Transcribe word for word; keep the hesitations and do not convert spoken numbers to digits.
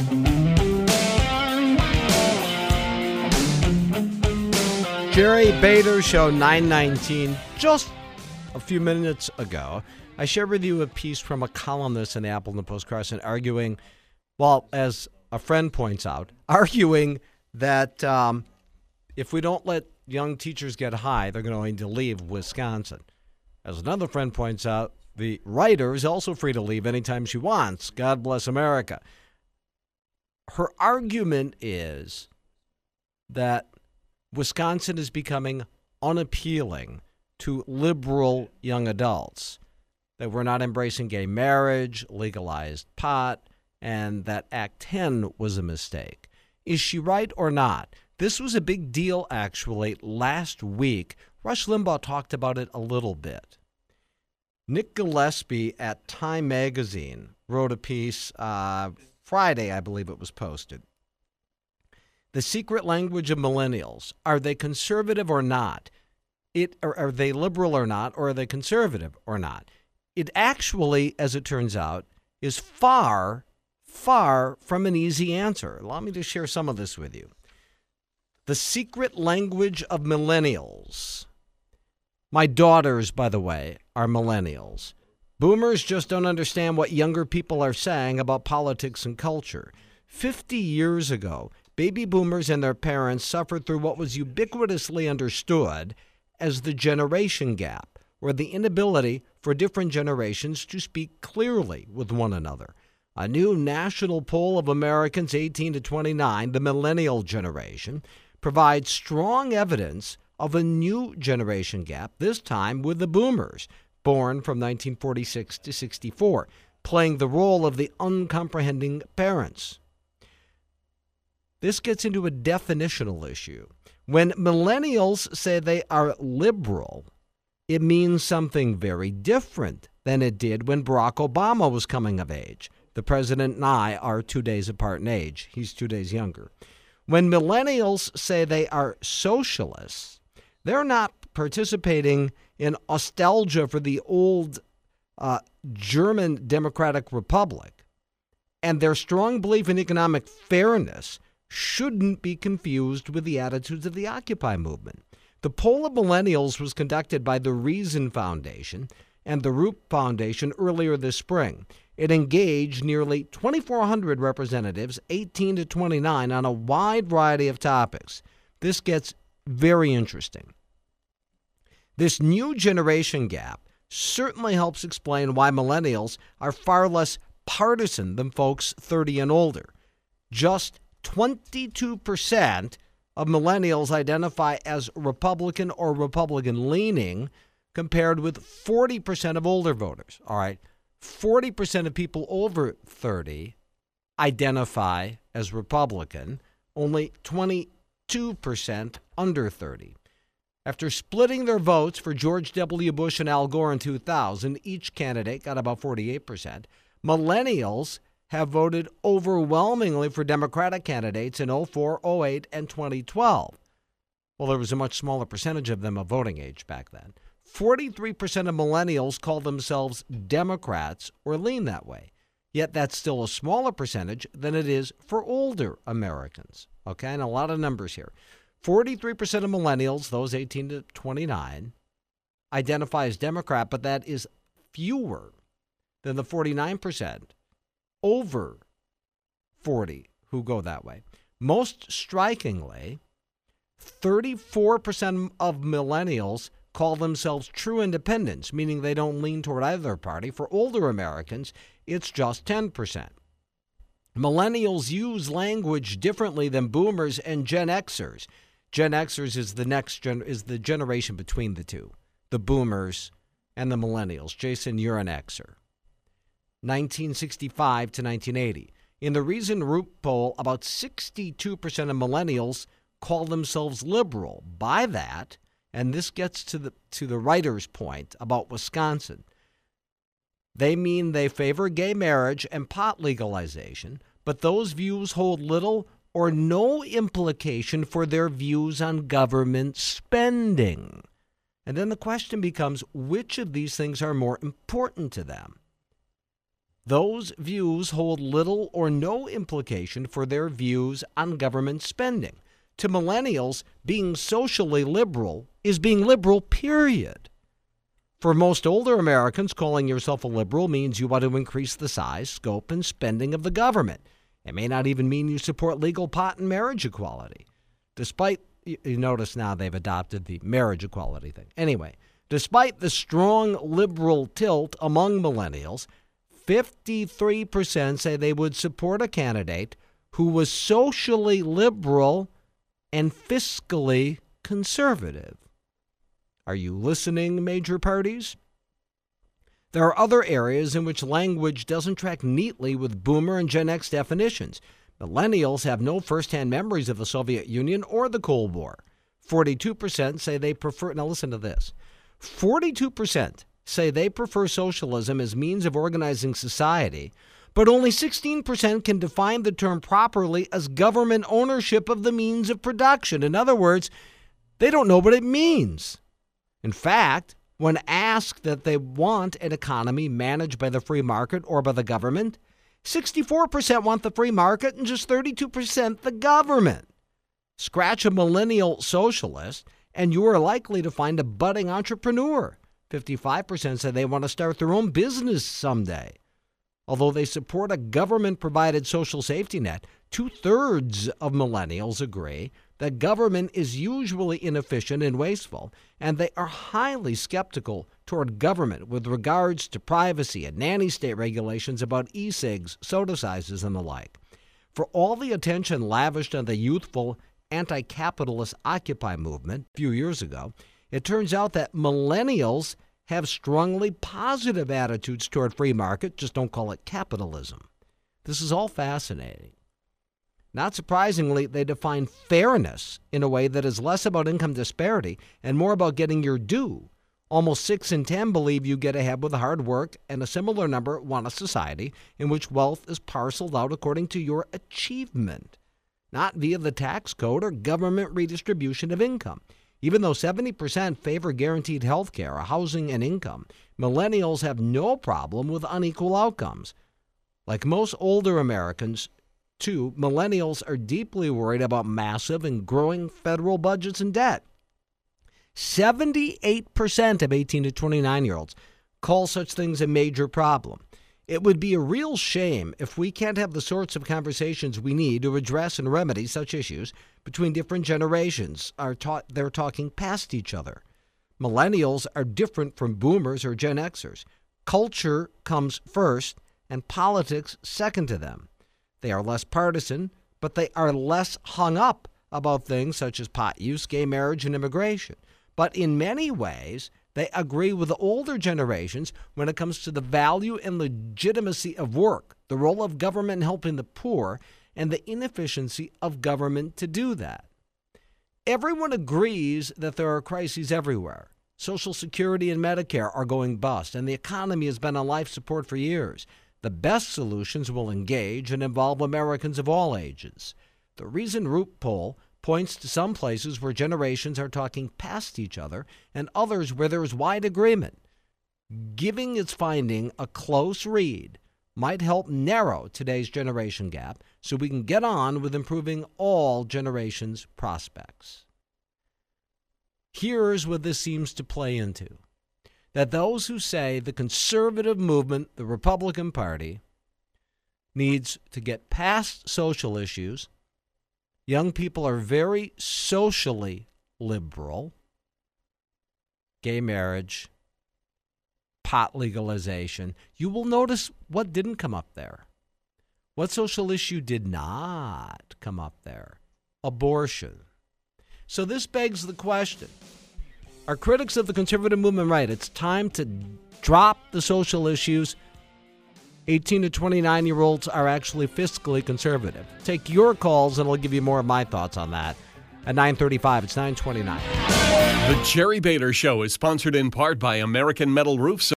Jerry Bader Show nine nineteen. Just a few minutes ago, I shared with you a piece from a columnist in the Apple and the Post-Crescent arguing, well, as a friend points out, arguing that um, if we don't let young teachers get high, they're going to leave Wisconsin. As another friend points out, the writer is also free to leave anytime she wants. God bless America. Her argument is that Wisconsin is becoming unappealing to liberal young adults, that we're not embracing gay marriage, legalized pot, and that Act ten was a mistake. Is she right or not? This was a big deal, actually, last week. Rush Limbaugh talked about it a little bit. Nick Gillespie at Time Magazine wrote a piece uh, Friday, I believe it was posted. The secret language of millennials. Are they conservative or not? It or are they liberal or not? Or are they conservative or not? It actually, as it turns out, is far, far from an easy answer. Allow me to share some of this with you. The secret language of millennials. My daughters, by the way, are millennials. Boomers just don't understand what younger people are saying about politics and culture. Fifty years ago, baby boomers and their parents suffered through what was ubiquitously understood as the generation gap, or the inability for different generations to speak clearly with one another. A new national poll of Americans eighteen to twenty-nine, the millennial generation, provides strong evidence of a new generation gap, this time with the boomers, born from nineteen forty-six to sixty-four, playing the role of the uncomprehending parents. This gets into a definitional issue. When millennials say they are liberal, it means something very different than it did when Barack Obama was coming of age. The president and I are two days apart in age. He's two days younger. When millennials say they are socialists, they're not participating in nostalgia for the old uh, German Democratic Republic, and their strong belief in economic fairness shouldn't be confused with the attitudes of the Occupy movement. The poll of millennials was conducted by the Reason Foundation and the Roop Foundation earlier this spring. It engaged nearly twenty-four hundred representatives, eighteen to twenty-nine, on a wide variety of topics. This gets very interesting. This new generation gap certainly helps explain why millennials are far less partisan than folks thirty and older. Just twenty-two percent of millennials identify as Republican or Republican-leaning, compared with forty percent of older voters. All right, forty percent of people over thirty identify as Republican, only twenty-two percent under thirty. After splitting their votes for George W. Bush and Al Gore in two thousand, each candidate got about forty-eight percent. Millennials have voted overwhelmingly for Democratic candidates in oh four, oh eight, and twenty twelve. Well, there was a much smaller percentage of them of voting age back then. forty-three percent of millennials call themselves Democrats or lean that way. Yet that's still a smaller percentage than it is for older Americans. Okay, and a lot of numbers here. forty-three percent of millennials, those eighteen to twenty-nine, identify as Democrat, but that is fewer than the forty-nine percent over forty who go that way. Most strikingly, thirty-four percent of millennials call themselves true independents, meaning they don't lean toward either party. For older Americans, it's just ten percent. Millennials use language differently than boomers and Gen Xers. Gen Xers is the next gen, is the generation between the two, the boomers and the millennials. Jason, you're an Xer. nineteen sixty-five to nineteen eighty. In the Reason Roop poll, about sixty-two percent of millennials call themselves liberal. By that, and this gets to the to the writer's point about Wisconsin, they mean they favor gay marriage and pot legalization, but those views hold little or no implication for their views on government spending. And then the question becomes, which of these things are more important to them? those views hold little or no implication for their views on government spending. To millennials, being socially liberal is being liberal, period. For most older Americans, calling yourself a liberal means you want to increase the size, scope, and spending of the government. It may not even mean you support legal pot and marriage equality. Despite, you notice now they've adopted the marriage equality thing. Anyway, despite the strong liberal tilt among millennials, fifty-three percent say they would support a candidate who was socially liberal and fiscally conservative. Are you listening, major parties? There are other areas in which language doesn't track neatly with Boomer and Gen X definitions. Millennials have no firsthand memories of the Soviet Union or the Cold War. forty-two percent say they prefer, now listen to this, forty-two percent say they prefer socialism as means of organizing society, but only sixteen percent can define the term properly as government ownership of the means of production. In other words, they don't know what it means. In fact, when asked that they want an economy managed by the free market or by the government, sixty-four percent want the free market and just thirty-two percent the government. Scratch a millennial socialist, and you are likely to find a budding entrepreneur. fifty-five percent say they want to start their own business someday. Although they support a government-provided social safety net, two-thirds of millennials agree that government is usually inefficient and wasteful, and they are highly skeptical toward government with regards to privacy and nanny state regulations about e-cigs, soda sizes, and the like. For all the attention lavished on the youthful anti-capitalist Occupy movement a few years ago, it turns out that millennials have strongly positive attitudes toward free market, just don't call it capitalism. This is all fascinating. Not surprisingly, they define fairness in a way that is less about income disparity and more about getting your due. Almost six in ten believe you get ahead with hard work, and a similar number want a society in which wealth is parceled out according to your achievement, not via the tax code or government redistribution of income. Even though seventy percent favor guaranteed health care, housing, and income, millennials have no problem with unequal outcomes. Like most older Americans, too, millennials are deeply worried about massive and growing federal budgets and debt. seventy-eight percent of eighteen to twenty-nine-year-olds call such things a major problem. It would be a real shame if we can't have the sorts of conversations we need to address and remedy such issues between different generations. Are ta- they're talking past each other. Millennials are different from boomers or Gen Xers. Culture comes first and politics second to them. They are less partisan, but they are less hung up about things such as pot use, gay marriage, and immigration. But in many ways, they agree with the older generations when it comes to the value and legitimacy of work, the role of government in helping the poor, and the inefficiency of government to do that. Everyone agrees that there are crises everywhere. Social Security and Medicare are going bust, and the economy has been on life support for years. The best solutions will engage and involve Americans of all ages. The Reason Root poll points to some places where generations are talking past each other and others where there is wide agreement. Giving its finding a close read might help narrow today's generation gap so we can get on with improving all generations' prospects. Here's what this seems to play into. That those who say the conservative movement, the Republican Party, needs to get past social issues. Young people are very socially liberal. Gay marriage, pot legalization. You will notice what didn't come up there. What social issue did not come up there? Abortion. So this begs the question. Are critics of the conservative movement right? It's time to drop the social issues. eighteen to twenty-nine-year-olds are actually fiscally conservative. Take your calls, and I'll give you more of my thoughts on that. At nine thirty-five, it's nine twenty-nine. The Jerry Bader Show is sponsored in part by American Metal Roofs.